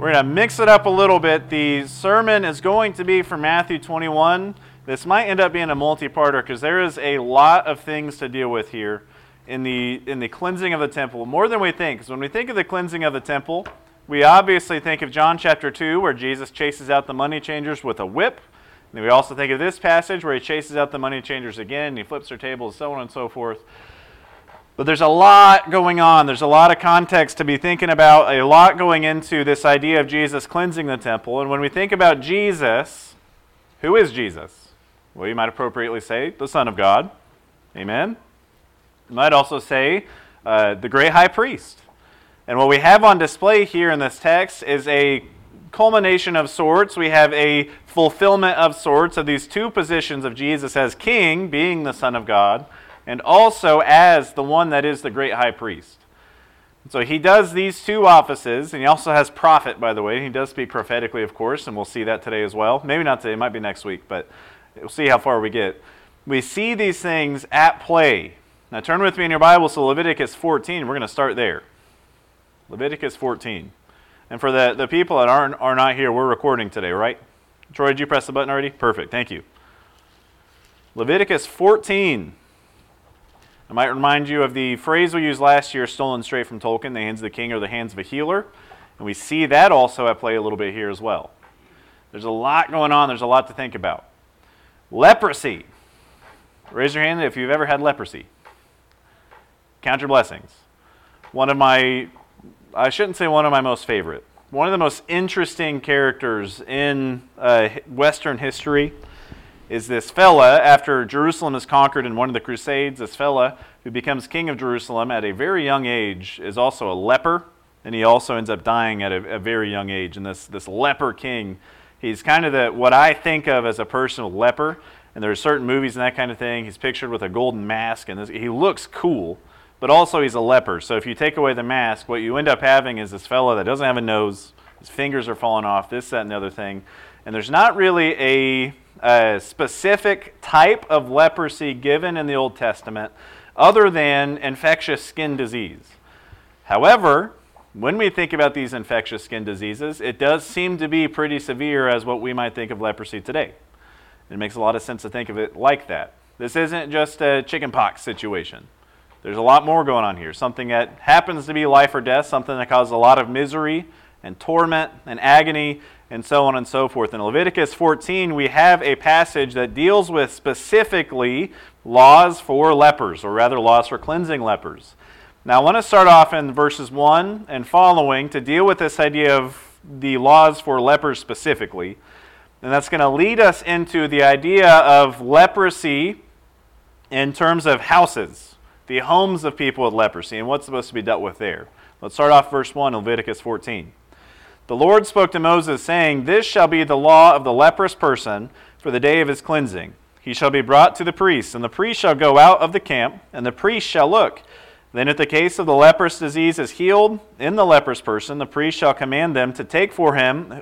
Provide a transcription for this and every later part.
We're going to mix it up a little bit. The sermon is going to be from Matthew 21. This might end up being a multi-parter because there is a lot of things to deal with here in the cleansing of the temple, more than we think. Because when we think of the cleansing of the temple, we obviously think of John chapter 2, where Jesus chases out the money changers with a whip. And we also think of this passage where he chases out the money changers again, and he flips their tables, so on and so forth. But there's a lot going on. There's a lot of context to be thinking about, a lot going into this idea of Jesus cleansing the temple. And when we think about Jesus, who is Jesus? Well, you might appropriately say the Son of God. Amen? You might also say the great high priest. And what we have on display here in this text is a culmination of sorts. We have a fulfillment of sorts of these two positions of Jesus as king, being the Son of God, and also as the one that is the great high priest. So he does these two offices, and he also has prophet, by the way. He does speak prophetically, of course, and we'll see that today as well. Maybe not today, it might be next week, but we'll see how far we get. We see these things at play. Now turn with me in your Bibles to Leviticus 14. We're going to start there. Leviticus 14. And for the people that are not here, we're recording today, right? Troy, did you press the button already? Perfect, thank you. Leviticus 14. I might remind you of the phrase we used last year, stolen straight from Tolkien, the hands of the king are the hands of a healer. And we see that also at play a little bit here as well. There's a lot going on. There's a lot to think about. Leprosy. Raise your hand if you've ever had leprosy. Count your blessings. I shouldn't say one of my most favorite. One of the most interesting characters in Western history is this fella, after Jerusalem is conquered in one of the Crusades, this fella who becomes king of Jerusalem at a very young age is also a leper, and he also ends up dying at a very young age. And this leper king, he's kind of what I think of as a personal leper, and there are certain movies and that kind of thing. He's pictured with a golden mask, and he looks cool. But also he's a leper, so if you take away the mask, what you end up having is this fellow that doesn't have a nose, his fingers are falling off, this, that, and the other thing. And there's not really a specific type of leprosy given in the Old Testament other than infectious skin disease. However, when we think about these infectious skin diseases, it does seem to be pretty severe as what we might think of leprosy today. It makes a lot of sense to think of it like that. This isn't just a chickenpox situation. There's a lot more going on here. Something that happens to be life or death, something that causes a lot of misery and torment and agony and so on and so forth. In Leviticus 14, we have a passage that deals with specifically laws for lepers, or rather laws for cleansing lepers. Now I want to start off in verses 1 and following to deal with this idea of the laws for lepers specifically. And that's going to lead us into the idea of leprosy in terms of houses. The homes of people with leprosy, and what's supposed to be dealt with there. Let's start off verse 1 in Leviticus 14. The Lord spoke to Moses, saying, "This shall be the law of the leprous person for the day of his cleansing. He shall be brought to the priest, and the priest shall go out of the camp, and the priest shall look. Then if the case of the leprous disease is healed in the leprous person, the priest shall command them to take for him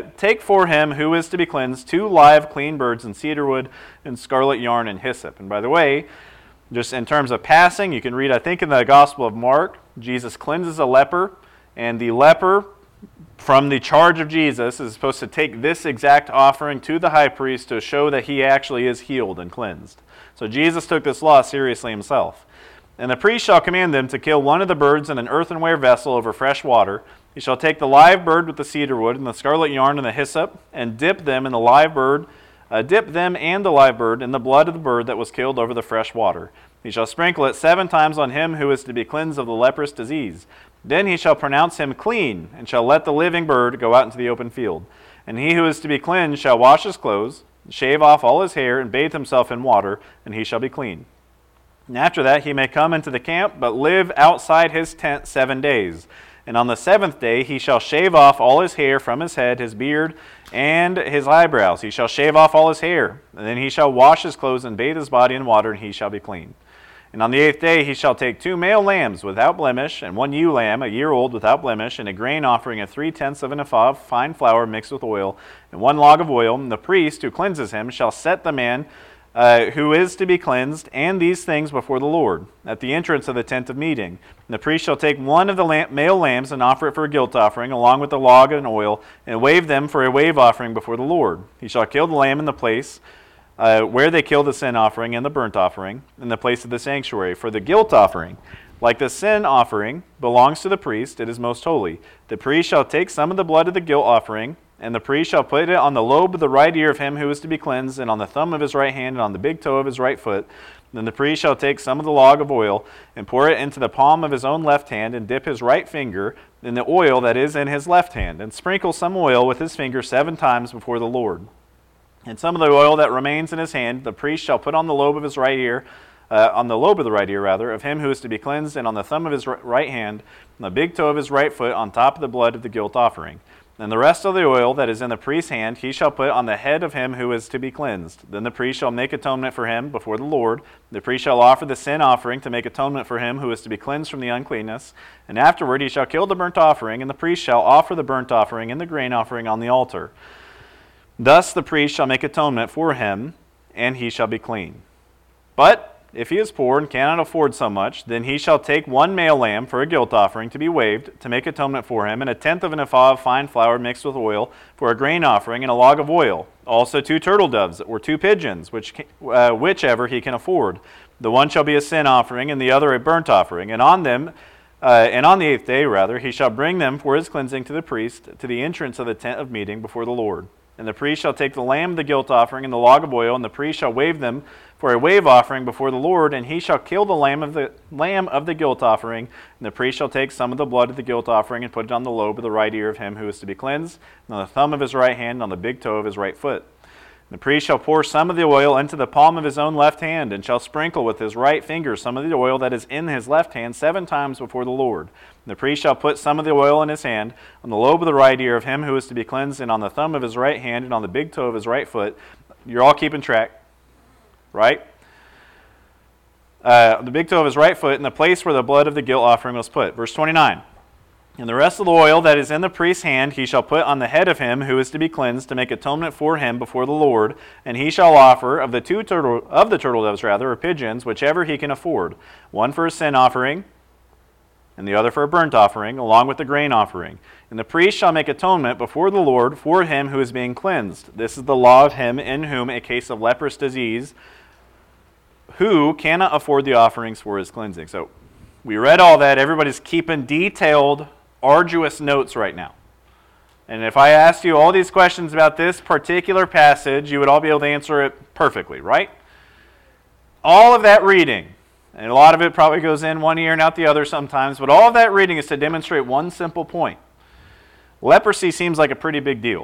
who is to be cleansed 2 live clean birds and cedar wood and scarlet yarn and hyssop." And by the way, just in terms of passing, you can read, I think in the Gospel of Mark, Jesus cleanses a leper, and the leper, from the charge of Jesus, is supposed to take this exact offering to the high priest to show that he actually is healed and cleansed. So Jesus took this law seriously himself. "And the priest shall command them to kill one of the birds in an earthenware vessel over fresh water. He shall take the live bird with the cedar wood and the scarlet yarn and the hyssop, and dip them and the live bird in the blood of the bird that was killed over the fresh water. He shall sprinkle it 7 times on him who is to be cleansed of the leprous disease. Then he shall pronounce him clean, and shall let the living bird go out into the open field. And he who is to be cleansed shall wash his clothes, shave off all his hair, and bathe himself in water, and he shall be clean. And after that he may come into the camp, but live outside his tent 7 days. And on the 7th day he shall shave off all his hair from his head, his beard, and his eyebrows. He shall shave off all his hair. And then he shall wash his clothes and bathe his body in water, and he shall be clean. And on the 8th day he shall take 2 male lambs without blemish, and 1 ewe lamb, a year old, without blemish, and a grain offering of 3/10 of an ephah of fine flour mixed with oil, and 1 log of oil. And the priest who cleanses him shall set the man who is to be cleansed, and these things before the Lord, at the entrance of the tent of meeting. And the priest shall take one of the male lambs and offer it for a guilt offering, along with the log and oil, and wave them for a wave offering before the Lord. He shall kill the lamb in the place where they kill the sin offering and the burnt offering, in the place of the sanctuary. For the guilt offering, like the sin offering, belongs to the priest. It is most holy. The priest shall take some of the blood of the guilt offering, and the priest shall put it on the lobe of the right ear of him who is to be cleansed, and on the thumb of his right hand, and on the big toe of his right foot. Then the priest shall take some of the log of oil, and pour it into the palm of his own left hand, and dip his right finger in the oil that is in his left hand, and sprinkle some oil with his finger 7 times before the Lord. And some of the oil that remains in his hand, the priest shall put on the lobe of his right ear, of him who is to be cleansed, and on the thumb of his right hand, and the big toe of his right foot, on top of the blood of the guilt offering. And the rest of the oil that is in the priest's hand he shall put on the head of him who is to be cleansed. Then the priest shall make atonement for him before the Lord. The priest shall offer the sin offering to make atonement for him who is to be cleansed from the uncleanness. And afterward he shall kill the burnt offering, and the priest shall offer the burnt offering and the grain offering on the altar. Thus the priest shall make atonement for him, and he shall be clean. But if he is poor and cannot afford so much, then he shall take 1 male lamb for a guilt offering to be waved, to make atonement for him, and 1/10 of an ephah of fine flour mixed with oil for a grain offering, and a log of oil. Also 2 turtle doves, or 2 pigeons, whichever he can afford. The one shall be a sin offering, and the other a burnt offering. And on the 8th day, he shall bring them for his cleansing to the priest, to the entrance of the tent of meeting before the Lord. And the priest shall take the lamb of the guilt offering and the log of oil, and the priest shall wave them for a wave offering before the Lord, and he shall kill the lamb of the guilt offering. And the priest shall take some of the blood of the guilt offering and put it on the lobe of the right ear of him who is to be cleansed, and on the thumb of his right hand, and on the big toe of his right foot. And the priest shall pour some of the oil into the palm of his own left hand, and shall sprinkle with his right finger some of the oil that is in his left hand 7 times before the Lord. And the priest shall put some of the oil in his hand, on the lobe of the right ear of him who is to be cleansed, and on the thumb of his right hand, and on the big toe of his right foot. You're all keeping track, right? The big toe of his right foot, in the place where the blood of the guilt offering was put. Verse 29. And the rest of the oil that is in the priest's hand he shall put on the head of him who is to be cleansed, to make atonement for him before the Lord. And he shall offer of the turtle doves, or pigeons, whichever he can afford, 1 for a sin offering, and the other for a burnt offering, along with the grain offering. And the priest shall make atonement before the Lord for him who is being cleansed. This is the law of him in whom a case of leprous disease, who cannot afford the offerings for his cleansing. So we read all that. Everybody's keeping detailed, arduous notes right now. And if I asked you all these questions about this particular passage, you would all be able to answer it perfectly, right? All of that reading, and a lot of it probably goes in one ear and out the other sometimes, but all of that reading is to demonstrate one simple point. Leprosy seems like a pretty big deal.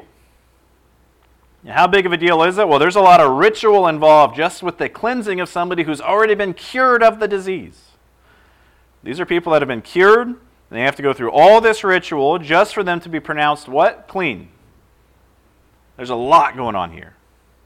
How big of a deal is it? Well, there's a lot of ritual involved just with the cleansing of somebody who's already been cured of the disease. These are people that have been cured, and they have to go through all this ritual just for them to be pronounced what? Clean. There's a lot going on here.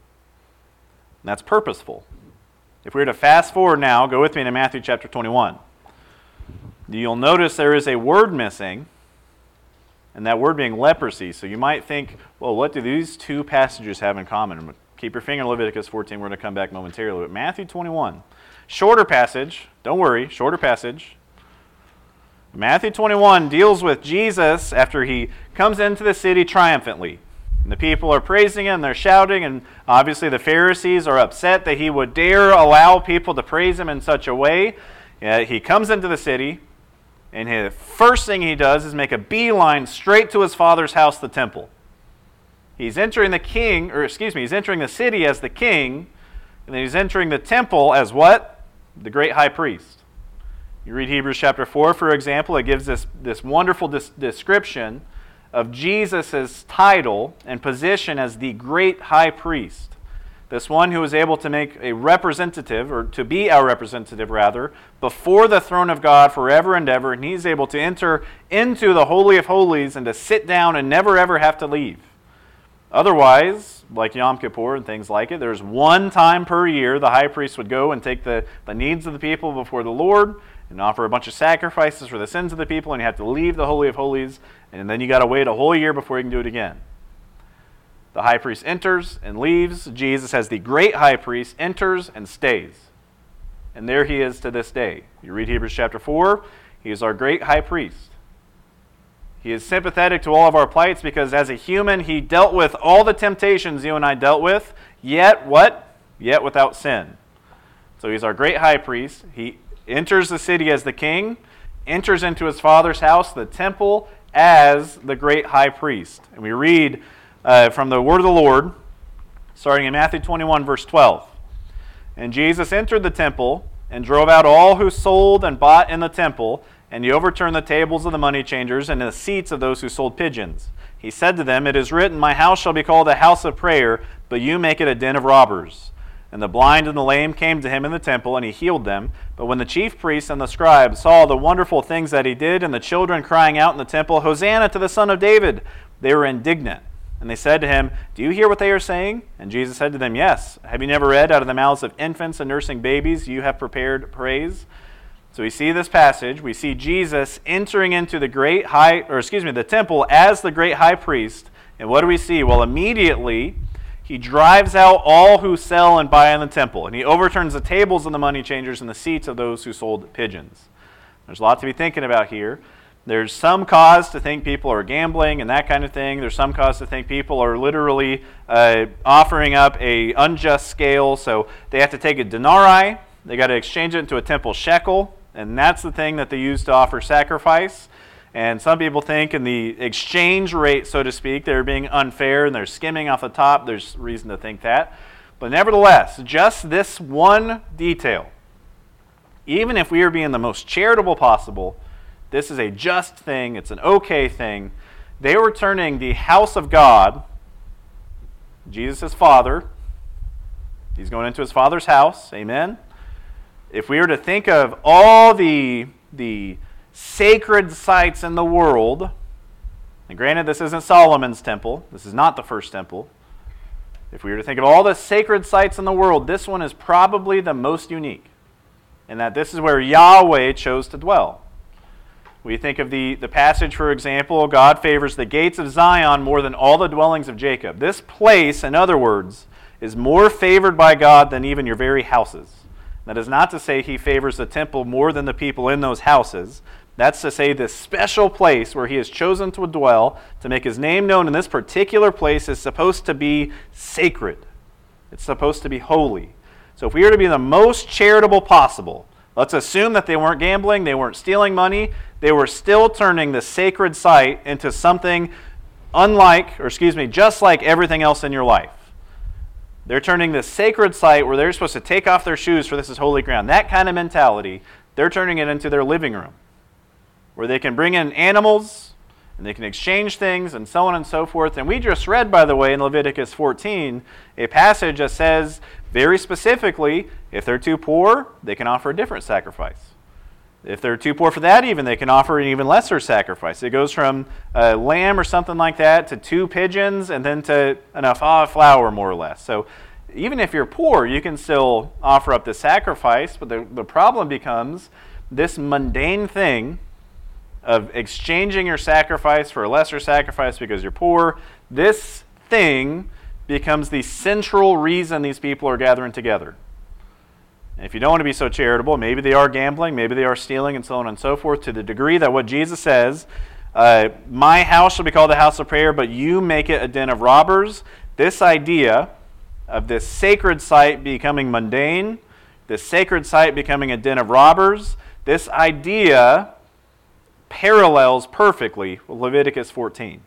And that's purposeful. If we were to fast forward now, go with me to Matthew chapter 21. You'll notice there is a word missing, and that word being leprosy. So you might think, well, what do these two passages have in common? Keep your finger in Leviticus 14. We're going to come back momentarily. But Matthew 21, shorter passage. Don't worry, shorter passage. Matthew 21 deals with Jesus after he comes into the city triumphantly. And the people are praising him, they're shouting, and obviously the Pharisees are upset that he would dare allow people to praise him in such a way. He comes into the city, and the first thing he does is make a beeline straight to his father's house, the temple. He's entering he's entering the city as the king, and then he's entering the temple as what? The great high priest. You read Hebrews chapter 4, for example, it gives this wonderful description of Jesus' title and position as the great high priest. This one who is able to make a representative, or to be our representative rather, before the throne of God forever and ever, and he's able to enter into the Holy of Holies and to sit down and never ever have to leave. Otherwise, like Yom Kippur and things like it, there's one time per year the high priest would go and take the needs of the people before the Lord and offer a bunch of sacrifices for the sins of the people, and you have to leave the Holy of Holies, and then you got to wait a whole year before you can do it again. The high priest enters and leaves. Jesus, as the great high priest, enters and stays. And there he is to this day. You read Hebrews chapter 4, he is our great high priest. He is sympathetic to all of our plights because as a human, he dealt with all the temptations you and I dealt with, yet what? Yet without sin. So he's our great high priest. He enters the city as the king, enters into his Father's house, the temple, as the great high priest. And we read from the word of the Lord, starting in Matthew 21, verse 12. And Jesus entered the temple and drove out all who sold and bought in the temple, and he overturned the tables of the money changers and the seats of those who sold pigeons. He said to them, "It is written, my house shall be called a house of prayer, but you make it a den of robbers." And the blind and the lame came to him in the temple, and he healed them. But when the chief priests and the scribes saw the wonderful things that he did, and the children crying out in the temple, "Hosanna to the Son of David," they were indignant. And they said to him, "Do you hear what they are saying?" And Jesus said to them, "Yes. Have you never read, out of the mouths of infants and nursing babies you have prepared praise?" So we see this passage. We see Jesus entering into the temple as the great high priest. And what do we see? Well, immediately he drives out all who sell and buy in the temple, and he overturns the tables of the money changers and the seats of those who sold pigeons. There's a lot to be thinking about here. There's some cause to think people are gambling and that kind of thing. There's some cause to think people are literally offering up a unjust scale. So they have to take a denarii, they got to exchange it into a temple shekel, and that's the thing that they use to offer sacrifice. And some people think in the exchange rate, so to speak, they're being unfair and they're skimming off the top. There's reason to think that. But nevertheless, just this one detail, even if we are being the most charitable possible, this is a just thing, it's an okay thing. They were turning the house of God, Jesus' Father, he's going into his Father's house, amen? If we were to think of all the sacred sites in the world, and granted this isn't Solomon's temple, this is not the first temple. If we were to think of all the sacred sites in the world, this one is probably the most unique, in that this is where Yahweh chose to dwell. We think of the passage, for example, God favors the gates of Zion more than all the dwellings of Jacob. This place, in other words, is more favored by God than even your very houses. That is not to say he favors the temple more than the people in those houses. That's to say this special place where he has chosen to dwell, to make his name known in this particular place, is supposed to be sacred. It's supposed to be holy. So if we are to be the most charitable possible, let's assume that they weren't gambling, they weren't stealing money, they were still turning the sacred site into something just like everything else in your life. They're turning this sacred site where they're supposed to take off their shoes for this is holy ground. That kind of mentality, they're turning it into their living room, where they can bring in animals and they can exchange things and so on and so forth. And we just read, by the way, in Leviticus 14, a passage that says very specifically, if they're too poor, they can offer a different sacrifice. If they're too poor for that even, they can offer an even lesser sacrifice. It goes from a lamb or something like that to 2 pigeons and then to an ephah of flour, more or less. So even if you're poor, you can still offer up the sacrifice, but the problem becomes this mundane thing of exchanging your sacrifice for a lesser sacrifice because you're poor. This thing becomes the central reason these people are gathering together. And if you don't want to be so charitable, maybe they are gambling, maybe they are stealing, and so on and so forth, to the degree that what Jesus says, my house shall be called a house of prayer, but you make it a den of robbers. This idea of this sacred site becoming mundane, this sacred site becoming a den of robbers, this idea parallels perfectly with Leviticus 14.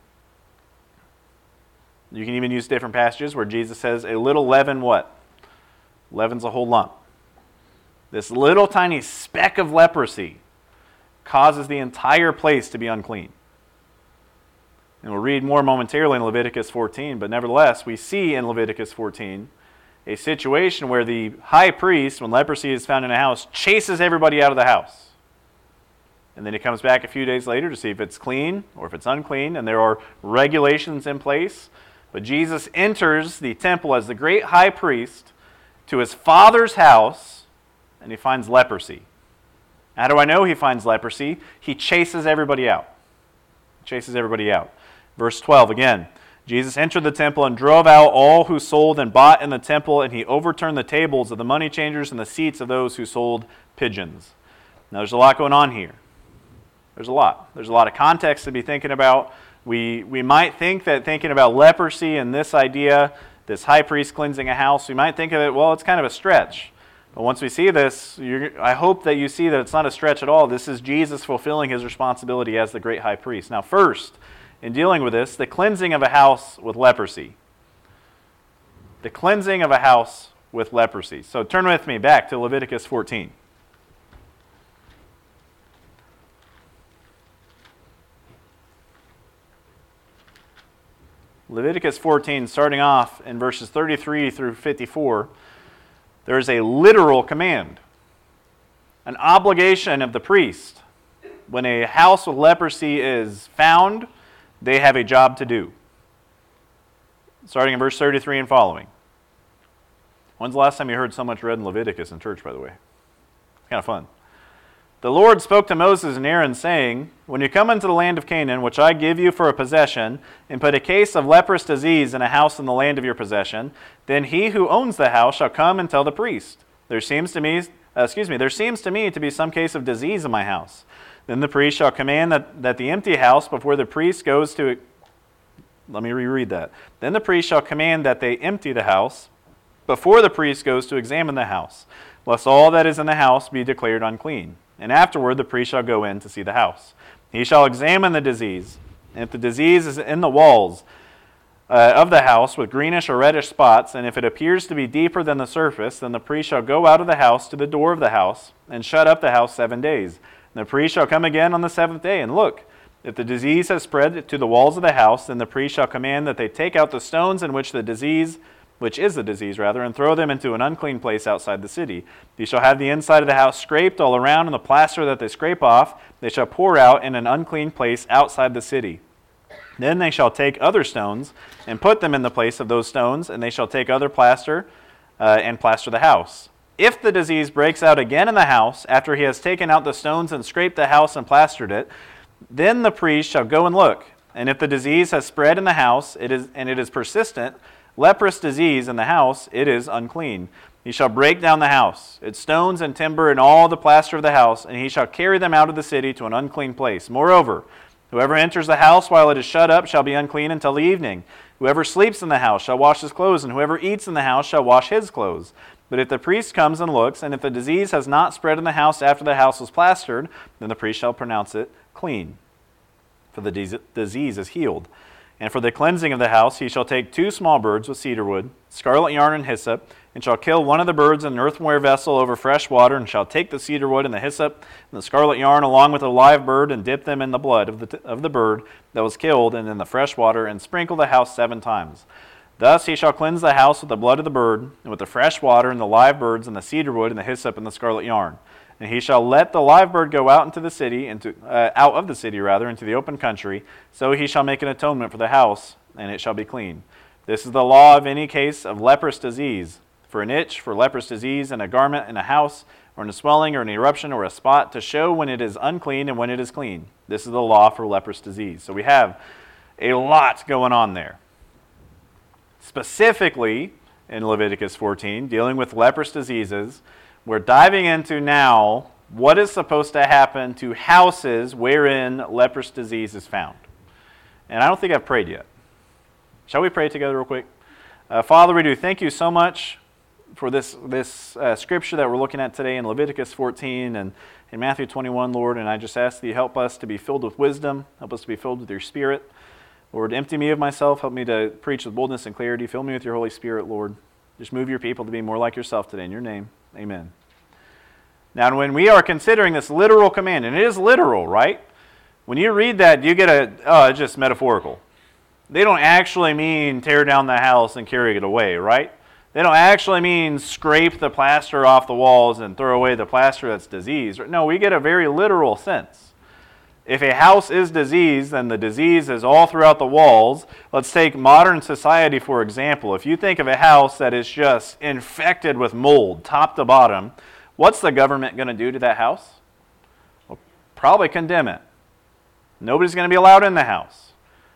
You can even use different passages where Jesus says, a little leaven what? Leaven's a whole lump. This little tiny speck of leprosy causes the entire place to be unclean. And we'll read more momentarily in Leviticus 14, but nevertheless, we see in Leviticus 14 a situation where the high priest, when leprosy is found in a house, chases everybody out of the house. And then he comes back a few days later to see if it's clean or if it's unclean, and there are regulations in place. But Jesus enters the temple as the great high priest to his Father's house, and he finds leprosy. How do I know he finds leprosy? He chases everybody out. Verse 12 again. Jesus entered the temple and drove out all who sold and bought in the temple, and he overturned the tables of the money changers and the seats of those who sold pigeons. Now, there's a lot going on here. There's a lot. There's a lot of context to be thinking about. We might think that thinking about leprosy and this idea, this high priest cleansing a house, we might think of it, well, it's kind of a stretch. But once we see this, I hope that you see that it's not a stretch at all. This is Jesus fulfilling his responsibility as the great high priest. Now, first, in dealing with this, the cleansing of a house with leprosy. The cleansing of a house with leprosy. So turn with me back to Leviticus 14. Leviticus 14, starting off in verses 33 through 54, there is a literal command, an obligation of the priest. When a house with leprosy is found, they have a job to do. Starting in verse 33 and following. When's the last time you heard so much read in Leviticus in church, by the way? It's kind of fun. The Lord spoke to Moses and Aaron, saying, when you come into the land of Canaan, which I give you for a possession, and put a case of leprous disease in a house in the land of your possession, then he who owns the house shall come and tell the priest, there seems to me to be some case of disease in my house. Then the priest shall command that the empty house before the priest goes to... Let me reread that. Then the priest shall command that they empty the house before the priest goes to examine the house, lest all that is in the house be declared unclean. And afterward the priest shall go in to see the house. He shall examine the disease. And if the disease is in the walls of the house with greenish or reddish spots, and if it appears to be deeper than the surface, then the priest shall go out of the house to the door of the house and shut up the house 7 days. And the priest shall come again on the seventh day, and look, if the disease has spread to the walls of the house, then the priest shall command that they take out the stones in which is the disease, and throw them into an unclean place outside the city. He shall have the inside of the house scraped all around, and the plaster that they scrape off they shall pour out in an unclean place outside the city. Then they shall take other stones and put them in the place of those stones, and they shall take other plaster and plaster the house. If the disease breaks out again in the house, after he has taken out the stones and scraped the house and plastered it, then the priest shall go and look. And if the disease has spread in the house, it is persistent, leprous disease in the house, it is unclean. He shall break down the house, its stones and timber and all the plaster of the house, and he shall carry them out of the city to an unclean place. Moreover, whoever enters the house while it is shut up shall be unclean until the evening. Whoever sleeps in the house shall wash his clothes, and whoever eats in the house shall wash his clothes. But if the priest comes and looks, and if the disease has not spread in the house after the house was plastered, then the priest shall pronounce it clean, for the disease is healed. And for the cleansing of the house he shall take 2 small birds with cedar wood, scarlet yarn and hyssop, and shall kill one of the birds in an earthenware vessel over fresh water, and shall take the cedar wood and the hyssop and the scarlet yarn along with a live bird, and dip them in the blood of the bird that was killed and in the fresh water, and sprinkle the house 7 times. Thus he shall cleanse the house with the blood of the bird, and with the fresh water, and the live birds, and the cedar wood, and the hyssop, and the scarlet yarn. And he shall let the live bird go out into the city, into the open country. So he shall make an atonement for the house, and it shall be clean. This is the law of any case of leprous disease. For an itch, for leprous disease, in a garment, in a house, or in a swelling, or an eruption, or a spot, to show when it is unclean and when it is clean. This is the law for leprous disease. So we have a lot going on there. Specifically, in Leviticus 14, dealing with leprous diseases, we're diving into now what is supposed to happen to houses wherein leprous disease is found. And I don't think I've prayed yet. Shall we pray together real quick? Father, we do thank you so much for this scripture that we're looking at today in Leviticus 14 and in Matthew 21, Lord. And I just ask that you help us to be filled with wisdom, help us to be filled with your Spirit. Lord, empty me of myself, help me to preach with boldness and clarity. Fill me with your Holy Spirit, Lord. Just move your people to be more like yourself today. In your name, amen. Now, when we are considering this literal command, and it is literal, right? When you read that, you get it's just metaphorical. They don't actually mean tear down the house and carry it away, right? They don't actually mean scrape the plaster off the walls and throw away the plaster that's diseased. No, we get a very literal sense. If a house is diseased, then the disease is all throughout the walls. Let's take modern society, for example. If you think of a house that is just infected with mold, top to bottom, what's the government going to do to that house? Well, probably condemn it. Nobody's going to be allowed in the house.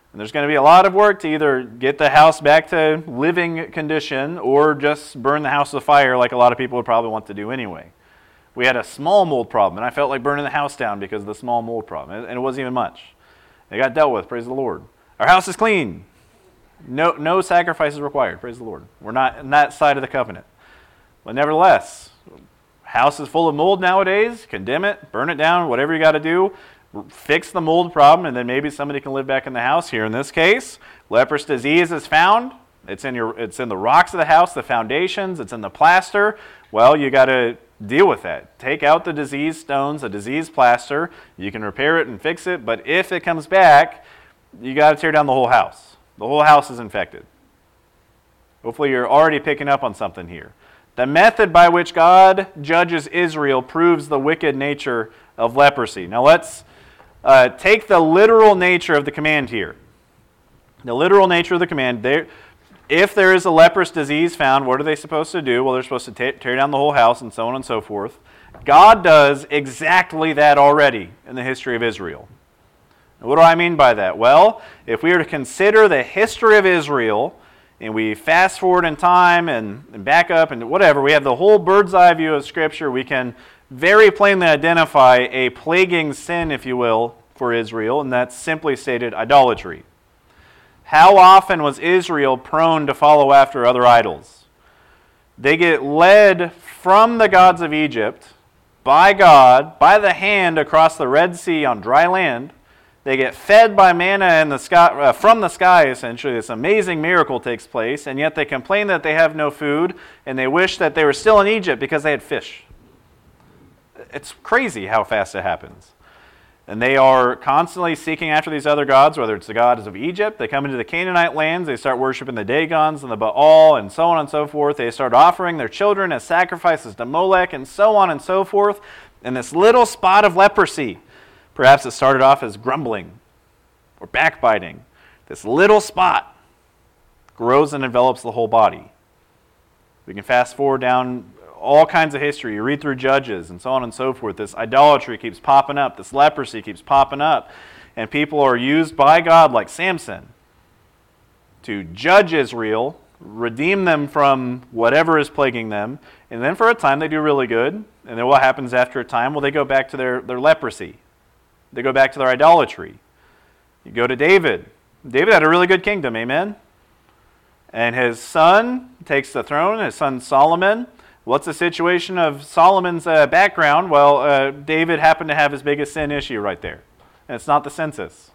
And there's going to be a lot of work to either get the house back to living condition or just burn the house with fire like a lot of people would probably want to do anyway. We had a small mold problem, and I felt like burning the house down because of the small mold problem, and it wasn't even much. It got dealt with, praise the Lord. Our house is clean. No sacrifices required, praise the Lord. We're not in that side of the covenant. But nevertheless, house is full of mold nowadays, condemn it, burn it down, whatever you got to do. Fix the mold problem, and then maybe somebody can live back in the house. Here in this case, leprous disease is found. It's in the rocks of the house, the foundations, it's in the plaster. Well, you got to deal with that. Take out the diseased stones, the diseased plaster. You can repair it and fix it, but if it comes back, you got to tear down the whole house. The whole house is infected. Hopefully you're already picking up on something here. The method by which God judges Israel proves the wicked nature of leprosy. Now let's take the literal nature of the command here. The literal nature of the command. If there is a leprous disease found, what are they supposed to do? Well, they're supposed to tear down the whole house and so on and so forth. God does exactly that already in the history of Israel. What do I mean by that? Well, if we were to consider the history of Israel, and we fast forward in time and back up and whatever, we have the whole bird's eye view of Scripture, we can very plainly identify a plaguing sin, if you will, for Israel, and that's simply stated idolatry. How often was Israel prone to follow after other idols? They get led from the gods of Egypt by God, by the hand across the Red Sea on dry land. They get fed by manna in the sky, from the sky, essentially. This amazing miracle takes place, and yet they complain that they have no food, and they wish that they were still in Egypt because they had fish. It's crazy how fast it happens. And they are constantly seeking after these other gods, whether it's the gods of Egypt. They come into the Canaanite lands. They start worshiping the Dagons and the Baal and so on and so forth. They start offering their children as sacrifices to Molech and so on and so forth. And this little spot of leprosy, perhaps it started off as grumbling or backbiting. This little spot grows and envelops the whole body. We can fast forward down all kinds of history. You read through Judges and so on and so forth. This idolatry keeps popping up. This leprosy keeps popping up. And people are used by God, like Samson, to judge Israel, redeem them from whatever is plaguing them. And then for a time they do really good. And then what happens after a time? Well, they go back to their leprosy. They go back to their idolatry. You go to David. David had a really good kingdom, amen? And his son takes the throne, his son Solomon. What's the situation of Solomon's background? Well, David happened to have his biggest sin issue right there. And it's not the census.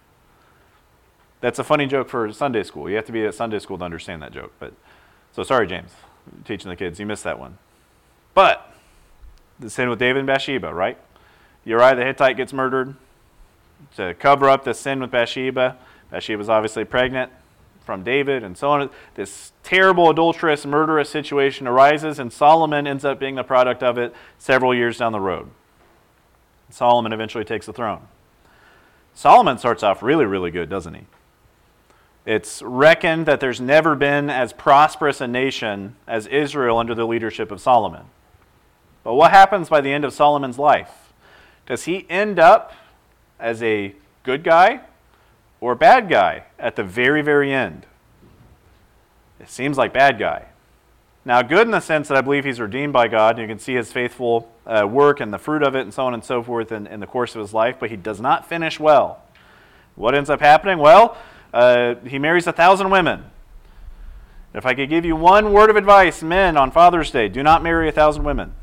That's a funny joke for Sunday school. You have to be at Sunday school to understand that joke. So sorry, James, teaching the kids. You missed that one. But the sin with David and Bathsheba, right? Uriah the Hittite gets murdered to cover up the sin with Bathsheba. Bathsheba's obviously pregnant from David and so on. This terrible adulterous, murderous situation arises, and Solomon ends up being the product of it several years down the road. Solomon eventually takes the throne. Solomon starts off really, really good, doesn't he? It's reckoned that there's never been as prosperous a nation as Israel under the leadership of Solomon. But what happens by the end of Solomon's life? Does he end up as a good guy or bad guy at the very, very end? It seems like bad guy. Now, good in the sense that I believe he's redeemed by God, and you can see his faithful work and the fruit of it and so on and so forth in the course of his life, but he does not finish well. What ends up happening? Well, he marries 1,000 women. If I could give you one word of advice, men, on Father's Day, do not marry 1,000 women.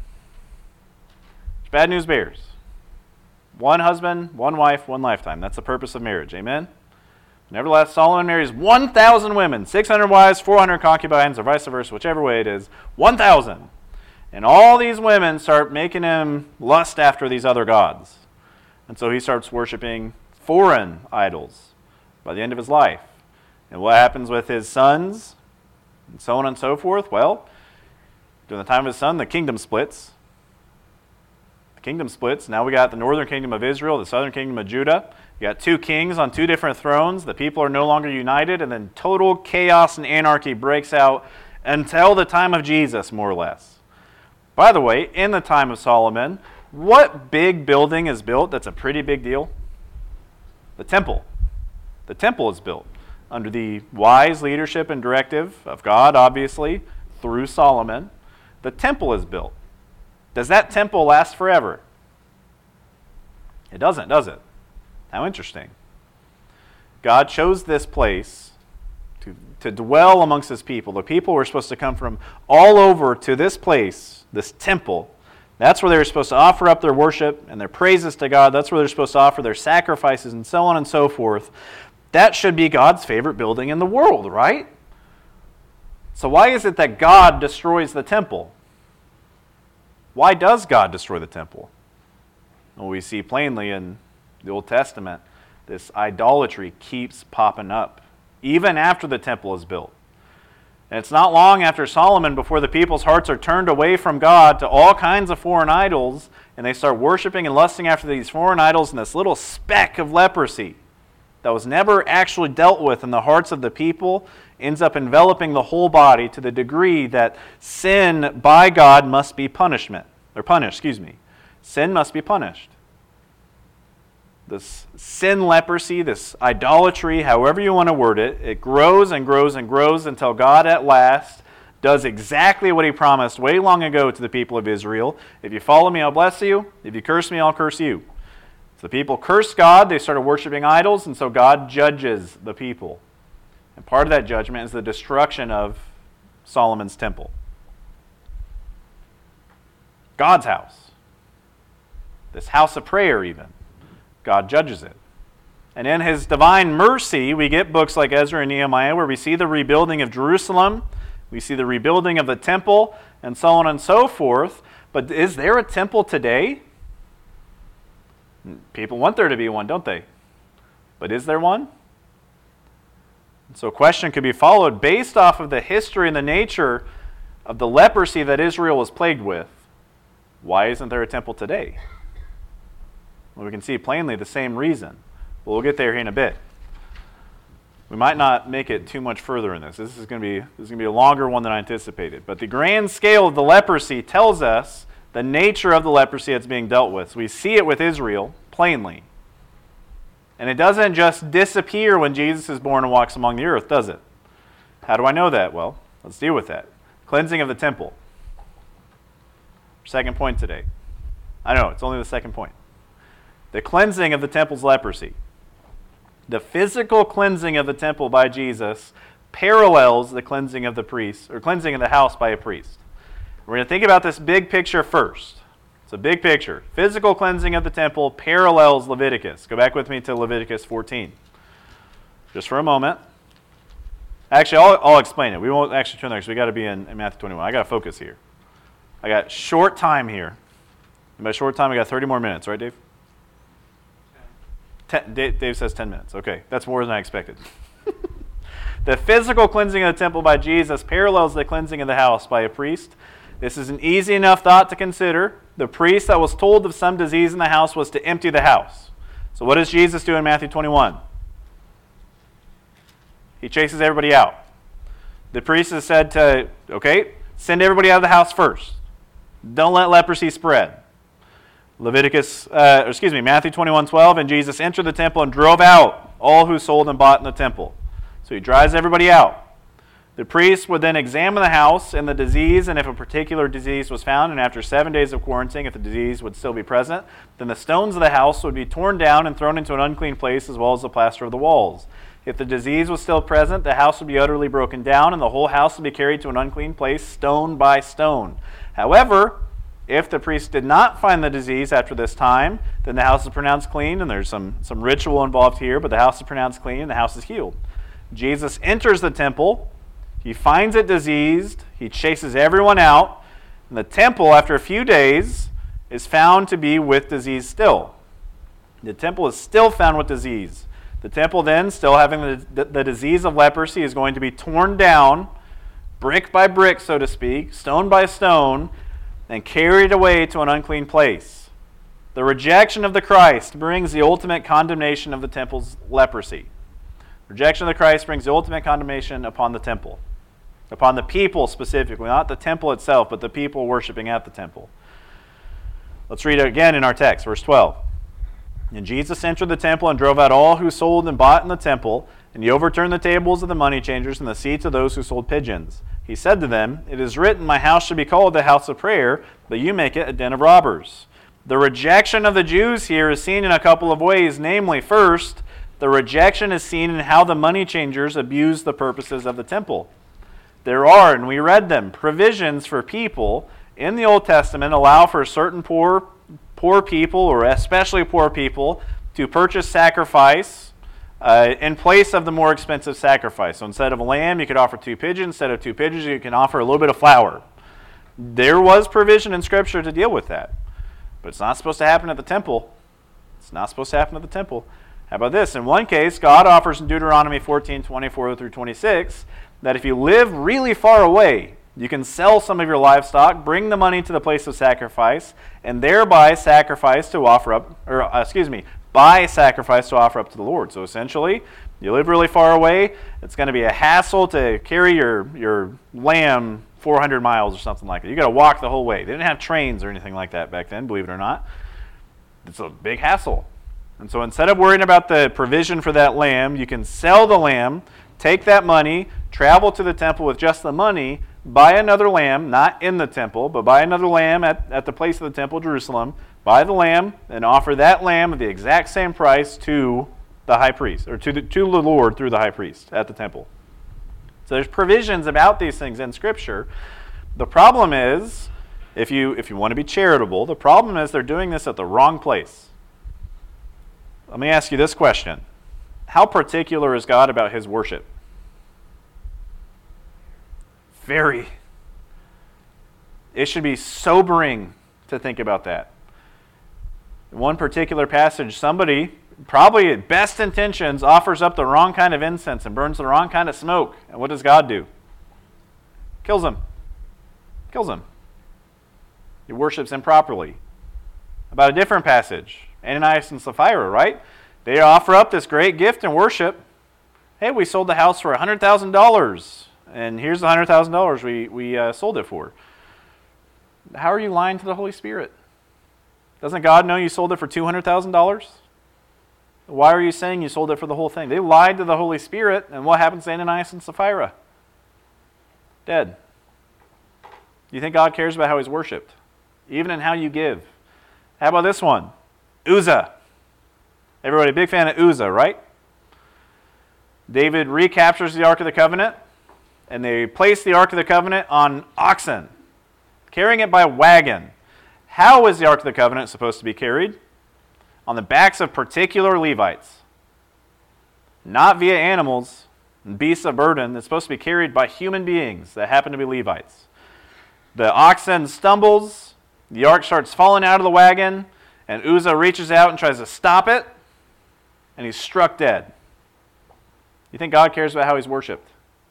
It's bad news bears. One husband, one wife, one lifetime. That's the purpose of marriage. Amen? Nevertheless, Solomon marries 1,000 women, 600 wives, 400 concubines, or vice versa, whichever way it is, 1,000. And all these women start making him lust after these other gods. And so he starts worshiping foreign idols by the end of his life. And what happens with his sons, and so on and so forth? Well, during the time of his son, the kingdom splits. The kingdom splits. Now we got the northern kingdom of Israel, the southern kingdom of Judah. You got two kings on two different thrones. The people are no longer united, and then total chaos and anarchy breaks out until the time of Jesus, more or less. By the way, in the time of Solomon, what big building is built that's a pretty big deal? The temple. The temple is built under the wise leadership and directive of God, obviously, through Solomon. The temple is built. Does that temple last forever? It doesn't, does it? How interesting. God chose this place to dwell amongst his people. The people were supposed to come from all over to this place, this temple. That's where they were supposed to offer up their worship and their praises to God. That's where they're supposed to offer their sacrifices and so on and so forth. That should be God's favorite building in the world, right? So why is it that God destroys the temple? Why does God destroy the temple? Well, we see plainly in the Old Testament, this idolatry keeps popping up, even after the temple is built. And it's not long after Solomon before the people's hearts are turned away from God to all kinds of foreign idols, and they start worshiping and lusting after these foreign idols, and this little speck of leprosy that was never actually dealt with in the hearts of the people ends up enveloping the whole body to the degree that sin by God must be punished. Sin must be punished. This sin leprosy, this idolatry, however you want to word it, it grows and grows and grows until God at last does exactly what he promised way long ago to the people of Israel. If you follow me, I'll bless you. If you curse me, I'll curse you. So the people cursed God, they started worshiping idols, and so God judges the people. And part of that judgment is the destruction of Solomon's temple. God's house. This house of prayer even. God judges it. And in his divine mercy, we get books like Ezra and Nehemiah where we see the rebuilding of Jerusalem, we see the rebuilding of the temple, and so on and so forth. But is there a temple today? People want there to be one, don't they? But is there one? So a question could be followed based off of the history and the nature of the leprosy that Israel was plagued with. Why isn't there a temple today? Well, we can see plainly the same reason. But we'll get there here in a bit. We might not make it too much further in this. This is going to be a longer one than I anticipated. But the grand scale of the leprosy tells us the nature of the leprosy that's being dealt with. So we see it with Israel plainly. And it doesn't just disappear when Jesus is born and walks among the earth, does it? How do I know that? Well, let's deal with that. Cleansing of the temple. Second point today. I know, it's only the second point. The cleansing of the temple's leprosy. The physical cleansing of the temple by Jesus parallels the cleansing of the priest, or cleansing of the house by a priest. We're going to think about this big picture first. It's a big picture. Physical cleansing of the temple parallels Leviticus. Go back with me to Leviticus 14. Just for a moment. Actually, I'll explain it. We won't actually turn there because we got to be in Matthew 21. I got to focus here. I got short time here. And by short time, I got 30 more minutes, right, Dave? Dave says 10 minutes. Okay, that's more than I expected. The physical cleansing of the temple by Jesus parallels the cleansing of the house by a priest. This is an easy enough thought to consider. The priest that was told of some disease in the house was to empty the house. So what does Jesus do in Matthew 21? He chases everybody out. The priest is said to, send everybody out of the house first. Don't let leprosy spread. Matthew 21:12, and Jesus entered the temple and drove out all who sold and bought in the temple. So he drives everybody out. The priest would then examine the house and the disease, and if a particular disease was found, and after 7 days of quarantine, if the disease would still be present, then the stones of the house would be torn down and thrown into an unclean place, as well as the plaster of the walls. If the disease was still present, the house would be utterly broken down, and the whole house would be carried to an unclean place, stone by stone. However, if the priest did not find the disease after this time, then the house is pronounced clean, and there's some ritual involved here, but the house is pronounced clean, and the house is healed. Jesus enters the temple. He finds it diseased. He chases everyone out. And the temple, after a few days, is found to be with disease still. The temple is still found with disease. The temple then, still having the disease of leprosy, is going to be torn down, brick by brick, so to speak, stone by stone, and carried away to an unclean place. The rejection of the Christ brings the ultimate condemnation of the temple's leprosy. Rejection of the Christ brings the ultimate condemnation upon the temple. Upon the people specifically, not the temple itself, but the people worshiping at the temple. Let's read it again in our text, verse 12. And Jesus entered the temple and drove out all who sold and bought in the temple, and he overturned the tables of the money changers and the seats of those who sold pigeons. He said to them, "It is written, my house should be called the house of prayer, but you make it a den of robbers." The rejection of the Jews here is seen in a couple of ways. Namely, first, the rejection is seen in how the money changers abuse the purposes of the temple. There are, and we read them, provisions for people in the Old Testament allow for certain poor people, or especially poor people, to purchase sacrifice in place of the more expensive sacrifice. So instead of a lamb, you could offer 2 pigeons. Instead of 2 pigeons, you can offer a little bit of flour. There was provision in Scripture to deal with that. But it's not supposed to happen at the temple. It's not supposed to happen at the temple. How about this? In one case, God offers in Deuteronomy 14:24 through 26 that if you live really far away, you can sell some of your livestock, bring the money to the place of sacrifice, and thereby buy sacrifice to offer up to the Lord. So essentially, you live really far away, it's going to be a hassle to carry your lamb 400 miles or something like that. You got to walk the whole way. They didn't have trains or anything like that back then, believe it or not. It's a big hassle. And so instead of worrying about the provision for that lamb, you can sell the lamb, take that money, travel to the temple with just the money, buy another lamb, not in the temple, but buy another lamb at the place of the temple, Jerusalem, buy the lamb, and offer that lamb at the exact same price to the high priest, or to the Lord through the high priest at the temple. So there's provisions about these things in Scripture. The problem is, if you want to be charitable, the problem is they're doing this at the wrong place. Let me ask you this question. How particular is God about his worship? Very. It should be sobering to think about that. In one particular passage, somebody, probably at best intentions, offers up the wrong kind of incense and burns the wrong kind of smoke. And what does God do? Kills him. Kills him. He worships improperly. About a different passage, Ananias and Sapphira, right? They offer up this great gift in worship. Hey, we sold the house for $100,000. And here's the $100,000 we sold it for. How are you lying to the Holy Spirit? Doesn't God know you sold it for $200,000? Why are you saying you sold it for the whole thing? They lied to the Holy Spirit, and what happens to Ananias and Sapphira? Dead. You think God cares about how he's worshipped? Even in how you give. How about this one? Uzzah. Everybody, big fan of Uzzah, right? David recaptures the Ark of the Covenant, and they place the Ark of the Covenant on oxen, carrying it by wagon. How is the Ark of the Covenant supposed to be carried? On the backs of particular Levites. Not via animals and beasts of burden. It's supposed to be carried by human beings that happen to be Levites. The oxen stumbles, the Ark starts falling out of the wagon, and Uzzah reaches out and tries to stop it, and he's struck dead. You think God cares about how he's worshipped?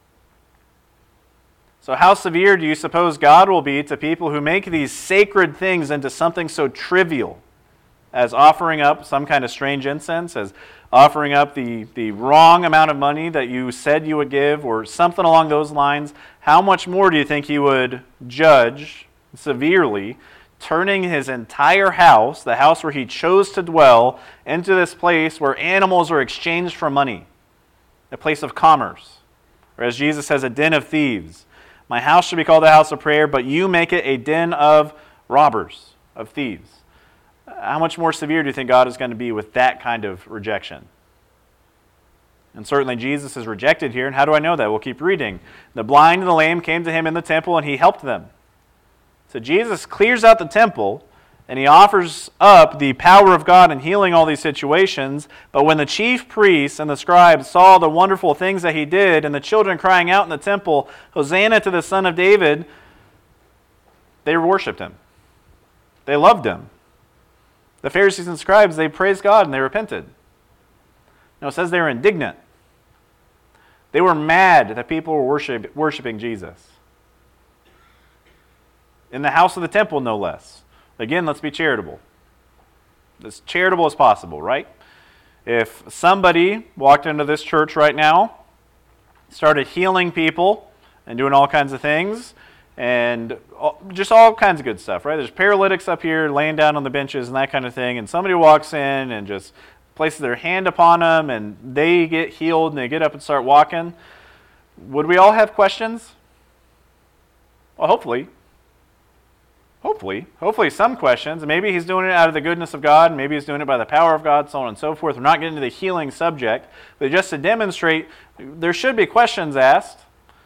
So how severe do you suppose God will be to people who make these sacred things into something so trivial as offering up some kind of strange incense, as offering up the wrong amount of money that you said you would give, or something along those lines? How much more do you think he would judge severely turning his entire house, the house where he chose to dwell, into this place where animals are exchanged for money, a place of commerce, or as Jesus says, a den of thieves? My house should be called a house of prayer, but you make it a den of robbers, of thieves. How much more severe do you think God is going to be with that kind of rejection? And certainly Jesus is rejected here. And how do I know that? We'll keep reading. The blind and the lame came to him in the temple, and he helped them. So Jesus clears out the temple, and he offers up the power of God in healing all these situations. But when the chief priests and the scribes saw the wonderful things that he did, and the children crying out in the temple, "Hosanna to the Son of David," they worshipped him. They loved him. The Pharisees and scribes, they praised God and they repented. Now it says they were indignant. They were mad that people were worshiping Jesus. In the house of the temple, no less. Again, let's be charitable. As charitable as possible, right? If somebody walked into this church right now, started healing people and doing all kinds of things, and just all kinds of good stuff, right? There's paralytics up here laying down on the benches and that kind of thing, and somebody walks in and just places their hand upon them, and they get healed, and they get up and start walking. Would we all have questions? Well, hopefully. Hopefully some questions. Maybe he's doing it out of the goodness of God. Maybe he's doing it by the power of God, so on and so forth. We're not getting to the healing subject, but just to demonstrate, there should be questions asked.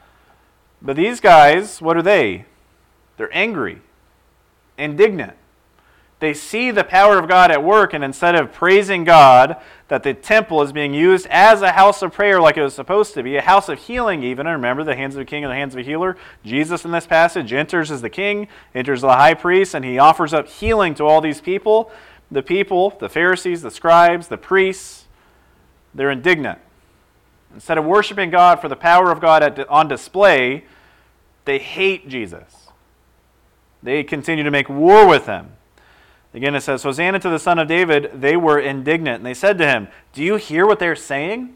But these guys, what are they? They're angry, indignant. They see the power of God at work, and instead of praising God that the temple is being used as a house of prayer like it was supposed to be, a house of healing even, and remember the hands of a king and the hands of a healer, Jesus in this passage enters as the king, enters the high priest, and he offers up healing to all these people. The people, the Pharisees, the scribes, the priests, they're indignant. Instead of worshiping God for the power of God on display, they hate Jesus. They continue to make war with him. Again, it says, Hosanna to the Son of David. They were indignant, and they said to him, do you hear what they're saying?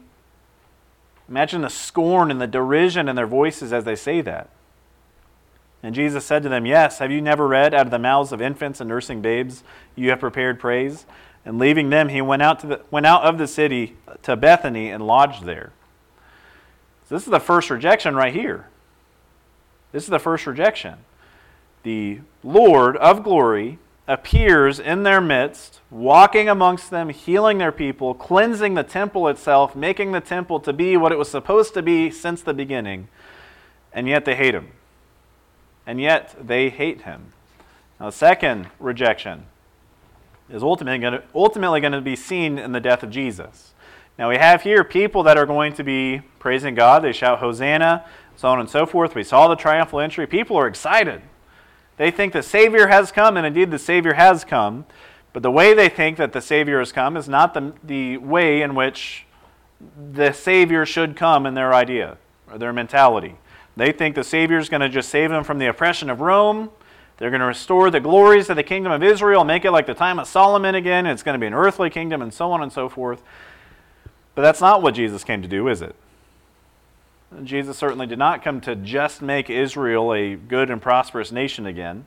Imagine the scorn and the derision in their voices as they say that. And Jesus said to them, yes, have you never read, out of the mouths of infants and nursing babes you have prepared praise? And leaving them, he went out of the city to Bethany and lodged there. So this is the first rejection right here. This is the first rejection. The Lord of glory appears in their midst, walking amongst them, healing their people, cleansing the temple itself, making the temple to be what it was supposed to be since the beginning, and yet they hate him. And yet they hate him. Now, the second rejection is ultimately going to be seen in the death of Jesus. Now, we have here people that are going to be praising God. They shout, Hosanna, so on and so forth. We saw the triumphal entry. People are excited. They think the Savior has come, and indeed the Savior has come. But the way they think that the Savior has come is not the way in which the Savior should come in their idea or their mentality. They think the Savior is going to just save them from the oppression of Rome. They're going to restore the glories of the kingdom of Israel, make it like the time of Solomon again. It's going to be an earthly kingdom, and so on and so forth. But that's not what Jesus came to do, is it? Jesus certainly did not come to just make Israel a good and prosperous nation again.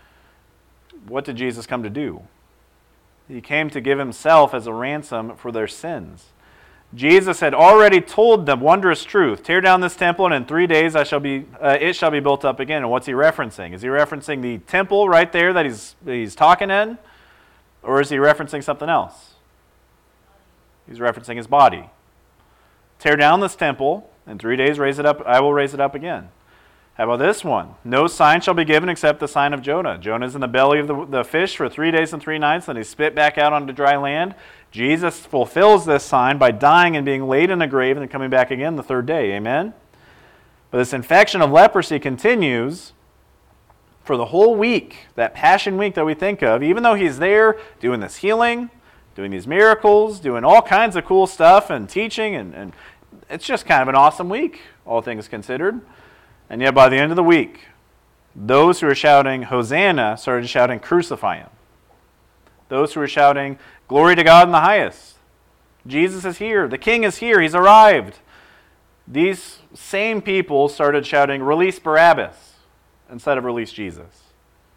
What did Jesus come to do? He came to give himself as a ransom for their sins. Jesus had already told them wondrous truth. Tear down this temple, and in 3 days it shall be built up again. And what's he referencing? Is he referencing the temple right there that he's talking in? Or is he referencing something else? He's referencing his body. Tear down this temple. In 3 days, raise it up. I will raise it up again. How about this one? No sign shall be given except the sign of Jonah. Jonah's in the belly of the fish for 3 days and 3 nights, and he's spit back out onto dry land. Jesus fulfills this sign by dying and being laid in a grave and then coming back again the third day. Amen? But this infection of leprosy continues for the whole week, that Passion Week that we think of, even though he's there doing this healing, doing these miracles, doing all kinds of cool stuff and teaching, and it's just kind of an awesome week, all things considered. And yet by the end of the week, those who were shouting, Hosanna, started shouting, crucify him. Those who were shouting, glory to God in the highest. Jesus is here. The King is here. He's arrived. These same people started shouting, release Barabbas, instead of release Jesus.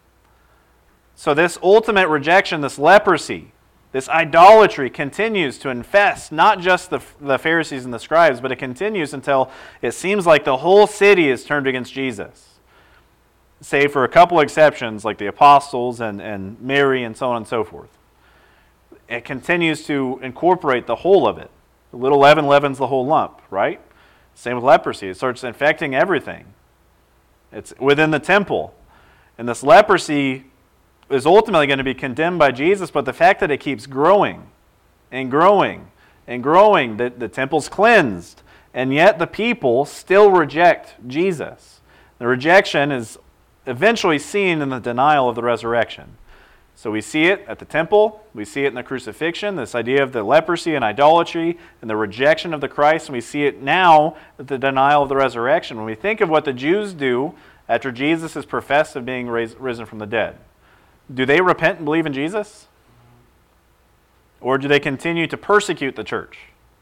So this ultimate rejection, this leprosy, this idolatry continues to infest not just the Pharisees and the scribes, but it continues until it seems like the whole city is turned against Jesus. Save for a couple exceptions like the apostles and Mary and so on and so forth. It continues to incorporate the whole of it. The little leaven leavens the whole lump, right? Same with leprosy. It starts infecting everything. It's within the temple. And this leprosy is ultimately going to be condemned by Jesus, but the fact that it keeps growing and growing and growing, that the temple's cleansed, and yet the people still reject Jesus. The rejection is eventually seen in the denial of the resurrection. So we see it at the temple, we see it in the crucifixion, this idea of the leprosy and idolatry and the rejection of the Christ, and we see it now at the denial of the resurrection. When we think of what the Jews do after Jesus is professed of being risen from the dead, do they repent and believe in Jesus? Or do they continue to persecute the church?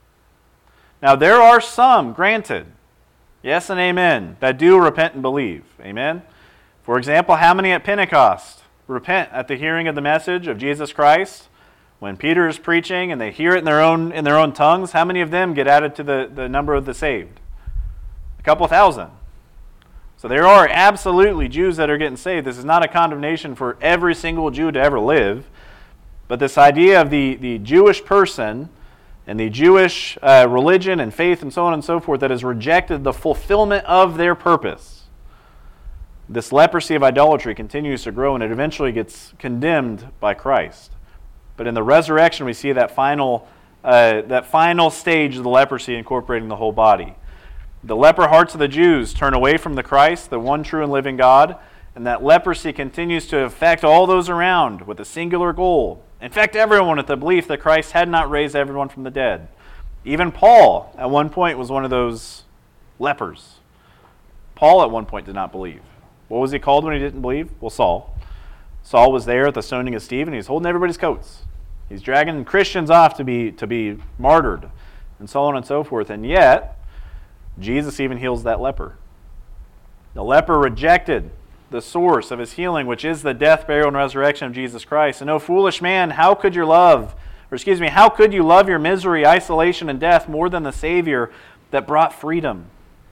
Now there are some, granted, yes and amen, that do repent and believe. Amen? For example, how many at Pentecost repent at the hearing of the message of Jesus Christ? When Peter is preaching and they hear it in their own tongues, how many of them get added to the number of the saved? A couple thousand. So there are absolutely Jews that are getting saved. This is not a condemnation for every single Jew to ever live, but this idea of the Jewish person and the Jewish religion and faith and so on and so forth that has rejected the fulfillment of their purpose. This leprosy of idolatry continues to grow and it eventually gets condemned by Christ. But in the resurrection, we see that final stage of the leprosy incorporating the whole body. The leper hearts of the Jews turn away from the Christ, the one true and living God, and that leprosy continues to affect all those around with a singular goal. Infect everyone with the belief that Christ had not raised everyone from the dead. Even Paul, at one point, was one of those lepers. Paul, at one point, did not believe. What was he called when he didn't believe? Well, Saul. Saul was there at the stoning of Stephen. He's holding everybody's coats. He's dragging Christians off to be martyred, and so on and so forth. And yet, Jesus even heals that leper. The leper rejected the source of his healing, which is the death, burial, and resurrection of Jesus Christ. And, oh, foolish man, how could you love your misery, isolation, and death more than the Savior that brought freedom?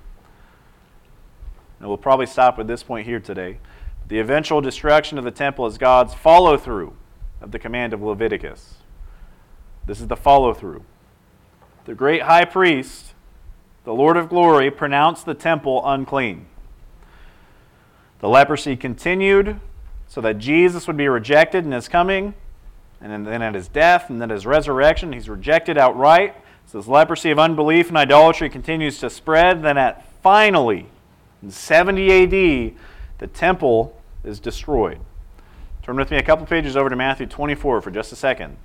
And we'll probably stop at this point here today. The eventual destruction of the temple is God's follow-through of the command of Leviticus. This is the follow-through. The great high priest, the Lord of glory, pronounced the temple unclean. The leprosy continued so that Jesus would be rejected in his coming, and then at his death, and then his resurrection, he's rejected outright. So this leprosy of unbelief and idolatry continues to spread. Then finally, in 70 A.D., the temple is destroyed. Turn with me a couple pages over to Matthew 24 for just a second.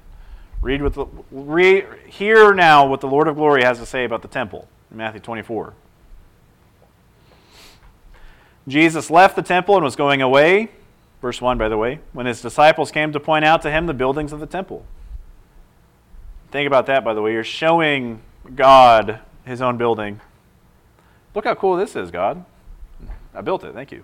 Hear now what the Lord of glory has to say about the temple in Matthew 24. Jesus left the temple and was going away, verse 1 by the way, when his disciples came to point out to him the buildings of the temple. Think about that, by the way. You're showing God his own building. Look how cool this is, God. I built it, thank you.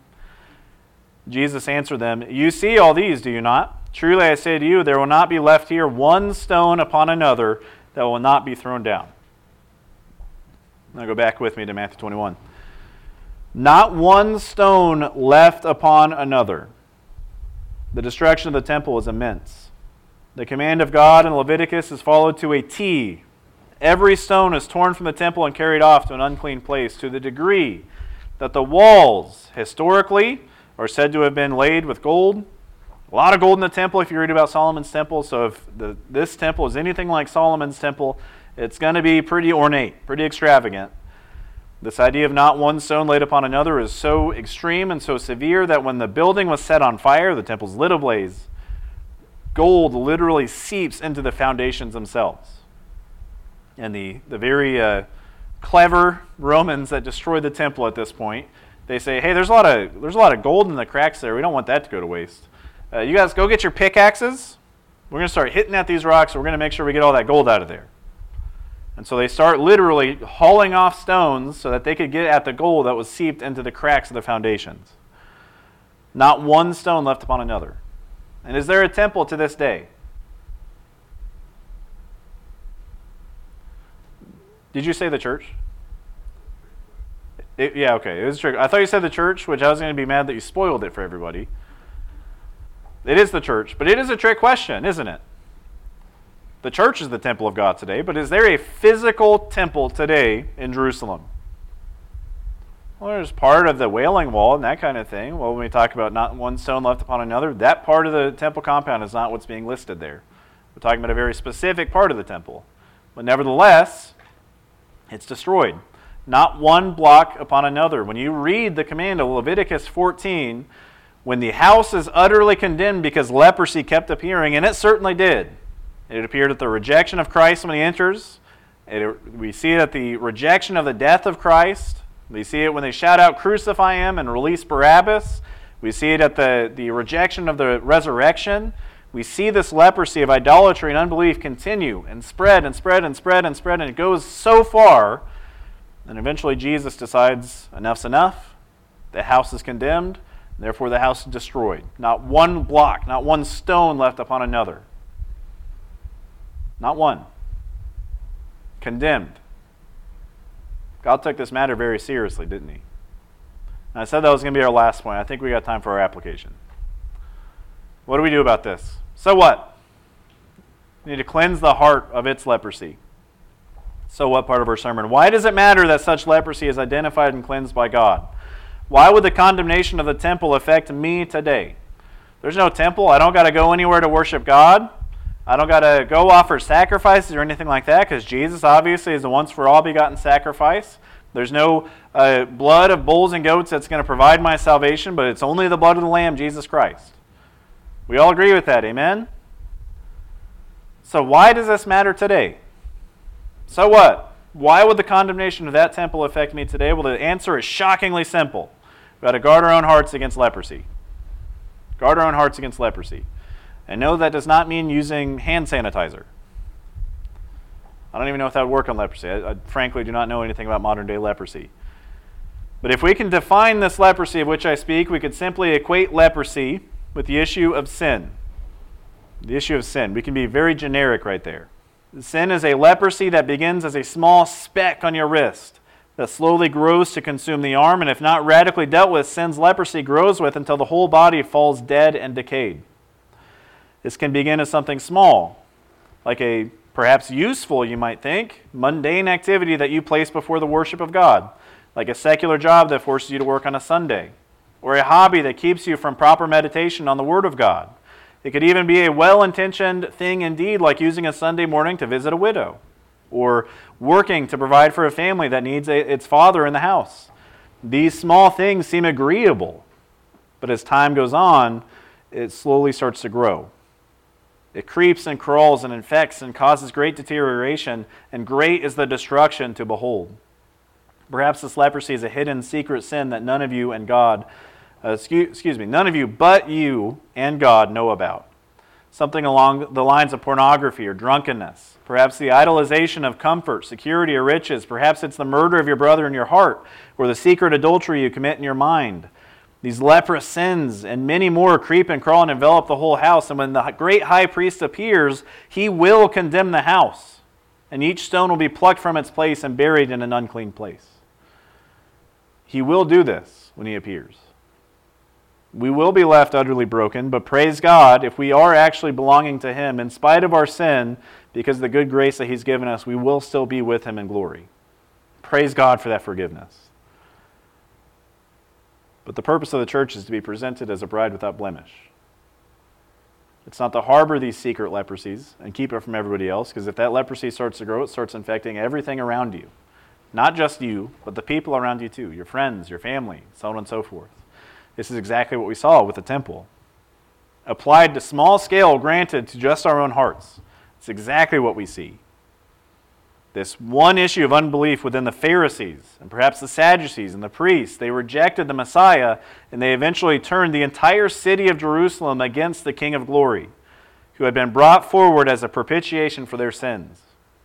Jesus answered them, "You see all these, do you not? Truly I say to you, there will not be left here one stone upon another that will not be thrown down." Now go back with me to Matthew 21. Not one stone left upon another. The destruction of the temple is immense. The command of God in Leviticus is followed to a T. Every stone is torn from the temple and carried off to an unclean place, to the degree that the walls, historically, are said to have been laid with gold. A lot of gold in the temple if you read about Solomon's temple. So if this temple is anything like Solomon's temple, it's going to be pretty ornate, pretty extravagant. This idea of not one stone laid upon another is so extreme and so severe that when the building was set on fire, the temple's lit ablaze, gold literally seeps into the foundations themselves. And the very clever Romans that destroyed the temple at this point, they say, hey, there's a lot of gold in the cracks there. We don't want that to go to waste. You guys go get your pickaxes. We're going to start hitting at these rocks. We're going to make sure we get all that gold out of there. And so they start literally hauling off stones so that they could get at the gold that was seeped into the cracks of the foundations. Not one stone left upon another. And is there a temple to this day? Did you say the church? Yeah, okay. It was true. I thought you said the church, which I was going to be mad that you spoiled it for everybody. It is the church, but it is a trick question, isn't it? The church is the temple of God today, but is there a physical temple today in Jerusalem? Well, there's part of the Wailing Wall and that kind of thing. Well, when we talk about not one stone left upon another, that part of the temple compound is not what's being listed there. We're talking about a very specific part of the temple. But nevertheless, it's destroyed. Not one block upon another. When you read the command of Leviticus 14, when the house is utterly condemned because leprosy kept appearing, and it certainly did. It appeared at the rejection of Christ when he enters. We see it at the rejection of the death of Christ. We see it when they shout out, "Crucify him," and release Barabbas. We see it at the rejection of the resurrection. We see this leprosy of idolatry and unbelief continue and spread and spread and spread and spread, and it goes so far, and eventually Jesus decides enough's enough. The house is condemned. Therefore the house is destroyed. Not one block, not one stone left upon another. Not one. Condemned. God took this matter very seriously, didn't he? And I said that was going to be our last point. I think we got time for our application. What do we do about this? So what? We need to cleanse the heart of its leprosy. So what part of our sermon? Why does it matter that such leprosy is identified and cleansed by God? Why would the condemnation of the temple affect me today? There's no temple. I don't got to go anywhere to worship God. I don't got to go offer sacrifices or anything like that, because Jesus obviously is the once for all begotten sacrifice. There's no blood of bulls and goats that's going to provide my salvation, but it's only the blood of the Lamb, Jesus Christ. We all agree with that, amen? So why does this matter today? So what? Why would the condemnation of that temple affect me today? Well, the answer is shockingly simple. We've got to guard our own hearts against leprosy. Guard our own hearts against leprosy. And no, that does not mean using hand sanitizer. I don't even know if that would work on leprosy. I frankly do not know anything about modern day leprosy. But if we can define this leprosy of which I speak, we could simply equate leprosy with the issue of sin. The issue of sin. We can be very generic right there. Sin is a leprosy that begins as a small speck on your wrist that slowly grows to consume the arm, and if not radically dealt with, sin's leprosy grows with until the whole body falls dead and decayed. This can begin as something small, like a perhaps useful, you might think, mundane activity that you place before the worship of God, like a secular job that forces you to work on a Sunday, or a hobby that keeps you from proper meditation on the Word of God. It could even be a well-intentioned thing indeed, like using a Sunday morning to visit a widow, or working to provide for a family that needs its father in the house. These small things seem agreeable, but as time goes on, it slowly starts to grow. It creeps and crawls and infects and causes great deterioration, and great is the destruction to behold. Perhaps this leprosy is a hidden secret sin that none of you and God, none of you but you and God know about. Something along the lines of pornography or drunkenness. Perhaps the idolization of comfort, security, or riches. Perhaps it's the murder of your brother in your heart, or the secret adultery you commit in your mind. These leprous sins and many more creep and crawl and envelop the whole house. And when the great high priest appears, he will condemn the house. And each stone will be plucked from its place and buried in an unclean place. He will do this when he appears. We will be left utterly broken, but praise God, if we are actually belonging to him, in spite of our sin, because of the good grace that he's given us, we will still be with him in glory. Praise God for that forgiveness. But the purpose of the church is to be presented as a bride without blemish. It's not to harbor these secret leprosies and keep it from everybody else, because if that leprosy starts to grow, it starts infecting everything around you. Not just you, but the people around you too, your friends, your family, so on and so forth. This is exactly what we saw with the temple. Applied to small scale, granted to just our own hearts. It's exactly what we see. This one issue of unbelief within the Pharisees, and perhaps the Sadducees and the priests, they rejected the Messiah, and they eventually turned the entire city of Jerusalem against the King of Glory, who had been brought forward as a propitiation for their sins.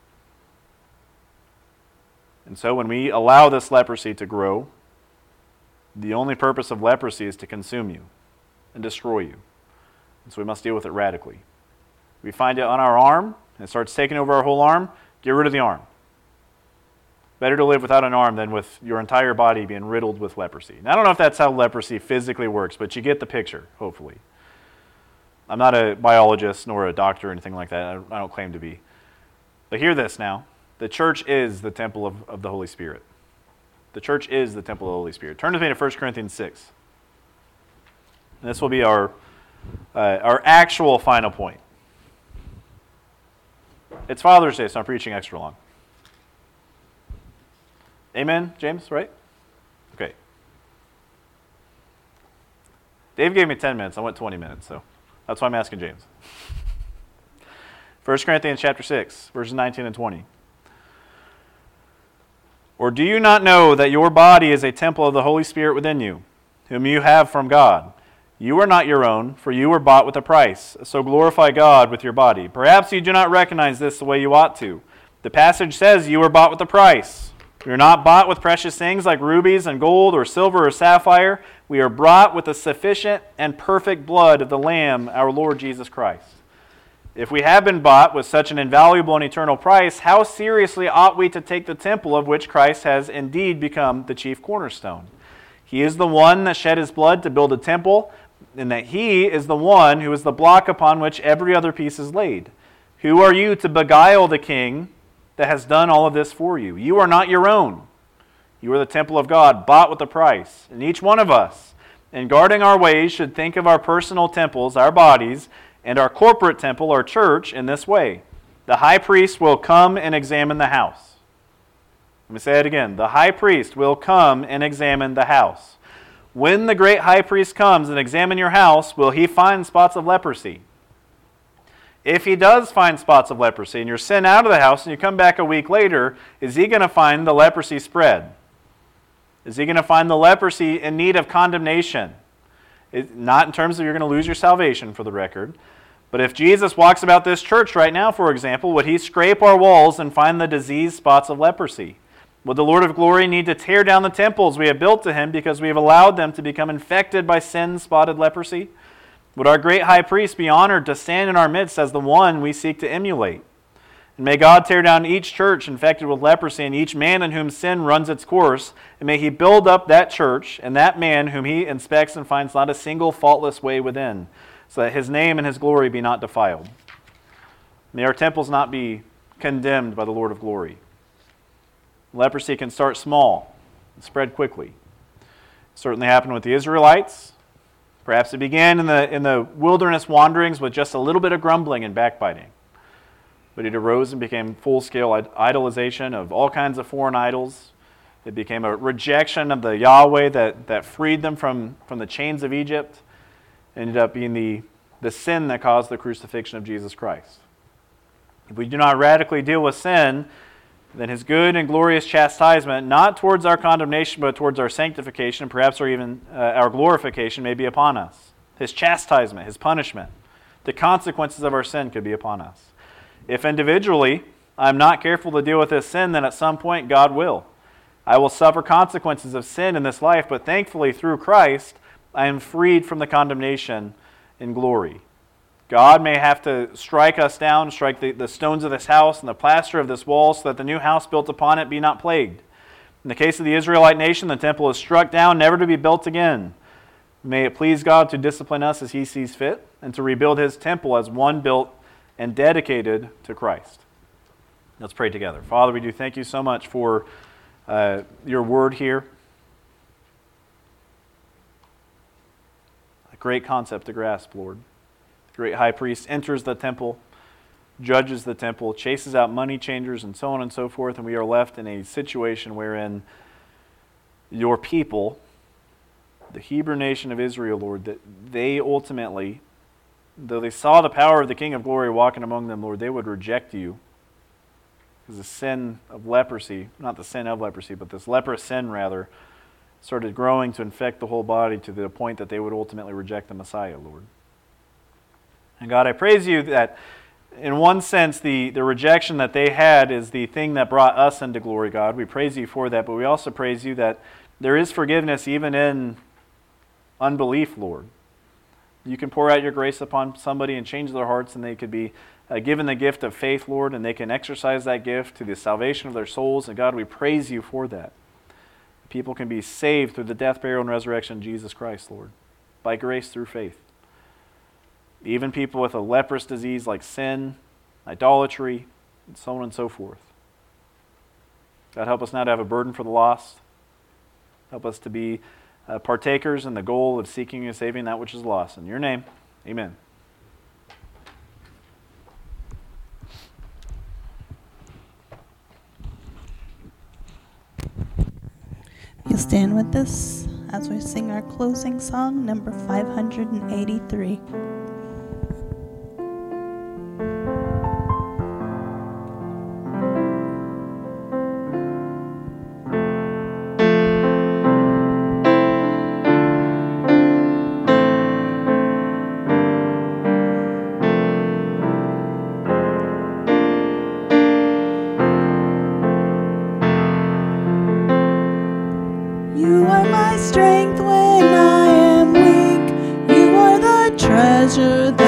And so when we allow this leprosy to grow, the only purpose of leprosy is to consume you and destroy you. And so we must deal with it radically. We find it on our arm, and it starts taking over our whole arm. Get rid of the arm. Better to live without an arm than with your entire body being riddled with leprosy. Now, I don't know if that's how leprosy physically works, but you get the picture, hopefully. I'm not a biologist nor a doctor or anything like that. I don't claim to be. But hear this now. The church is the temple of the Holy Spirit. The church is the temple of the Holy Spirit. Turn with me to 1 Corinthians 6. And this will be our actual final point. It's Father's Day, so I'm preaching extra long. Amen, James, right? Okay. Dave gave me 10 minutes. I went 20 minutes, so that's why I'm asking James. 1 Corinthians chapter 6, verses 19 and 20. Or do you not know that your body is a temple of the Holy Spirit within you, whom you have from God? You are not your own, for you were bought with a price. So glorify God with your body. Perhaps you do not recognize this the way you ought to. The passage says you were bought with a price. We are not bought with precious things like rubies and gold or silver or sapphire. We are bought with the sufficient and perfect blood of the Lamb, our Lord Jesus Christ. If we have been bought with such an invaluable and eternal price, how seriously ought we to take the temple of which Christ has indeed become the chief cornerstone? He is the one that shed his blood to build a temple, and that he is the one who is the block upon which every other piece is laid. Who are you to beguile the King that has done all of this for you? You are not your own. You are the temple of God, bought with a price. And each one of us, in guarding our ways, should think of our personal temples, our bodies, and our corporate temple, our church, in this way. The high priest will come and examine the house. Let me say it again. The high priest will come and examine the house. When the great high priest comes and examine your house, will he find spots of leprosy? If he does find spots of leprosy and you're sent out of the house and you come back a week later, is he going to find the leprosy spread? Is he going to find the leprosy in need of condemnation? Not in terms of you're going to lose your salvation, for the record. But if Jesus walks about this church right now, for example, would he scrape our walls and find the diseased spots of leprosy? Would the Lord of glory need to tear down the temples we have built to him because we have allowed them to become infected by sin-spotted leprosy? Would our great high priest be honored to stand in our midst as the one we seek to emulate? And may God tear down each church infected with leprosy and each man in whom sin runs its course, and may he build up that church and that man whom he inspects and finds not a single faultless way within, so that his name and his glory be not defiled. May our temples not be condemned by the Lord of glory. Leprosy can start small and spread quickly. It certainly happened with the Israelites. Perhaps it began in the wilderness wanderings with just a little bit of grumbling and backbiting. But it arose and became full-scale idolization of all kinds of foreign idols. It became a rejection of the Yahweh that freed them from the chains of Egypt. It ended up being the sin that caused the crucifixion of Jesus Christ. If we do not radically deal with sin, then his good and glorious chastisement, not towards our condemnation, but towards our sanctification, perhaps or even our glorification, may be upon us. His chastisement, his punishment, the consequences of our sin could be upon us. If individually I'm not careful to deal with this sin, then at some point God will. I will suffer consequences of sin in this life, but thankfully through Christ, I am freed from the condemnation in glory. God may have to strike us down, strike the stones of this house and the plaster of this wall so that the new house built upon it be not plagued. In the case of the Israelite nation, the temple is struck down, never to be built again. May it please God to discipline us as he sees fit and to rebuild his temple as one built and dedicated to Christ. Let's pray together. Father, we do thank you so much for your word here. A great concept to grasp, Lord. The great high priest enters the temple, judges the temple, chases out money changers, and so on and so forth, and we are left in a situation wherein your people, the Hebrew nation of Israel, Lord, that they ultimately, though they saw the power of the King of Glory walking among them, Lord, they would reject you. Because the sin of leprosy, not the sin of leprosy, but this leprous sin, rather, started growing to infect the whole body to the point that they would ultimately reject the Messiah, Lord. And God, I praise you that in one sense, the rejection that they had is the thing that brought us into glory, God. We praise you for that, but we also praise you that there is forgiveness even in unbelief, Lord. You can pour out your grace upon somebody and change their hearts, and they could be given the gift of faith, Lord, and they can exercise that gift to the salvation of their souls. And God, we praise you for that. People can be saved through the death, burial, and resurrection of Jesus Christ, Lord, by grace through faith. Even people with a leprous disease like sin, idolatry, and so on and so forth. God, help us now to have a burden for the lost. Help us to be partakers in the goal of seeking and saving that which is lost. In your name, amen. You stand with us as we sing our closing song, number 583. You are my strength when I am weak. You are the treasure